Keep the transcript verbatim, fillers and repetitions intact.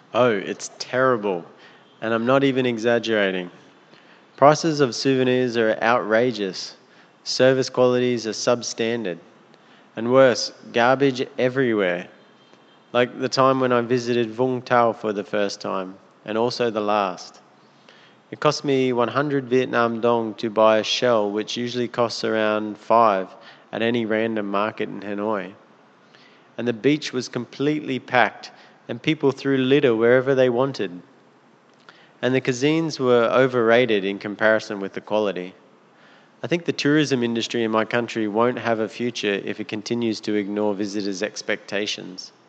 Oh, it's terrible. And I'm not even exaggerating. Prices of souvenirs are outrageous. Service qualities are substandard. And worse, garbage everywhere. Like the time when I visited Vung Tau for the first time, and also the last. It cost me one hundred Vietnam dong to buy a shell, which usually costs around five at any random market in Hanoi. And the beach was completely packed, and people threw litter wherever they wanted. And the cuisines were overrated in comparison with the quality. I think the tourism industry in my country won't have a future if it continues to ignore visitors' expectations.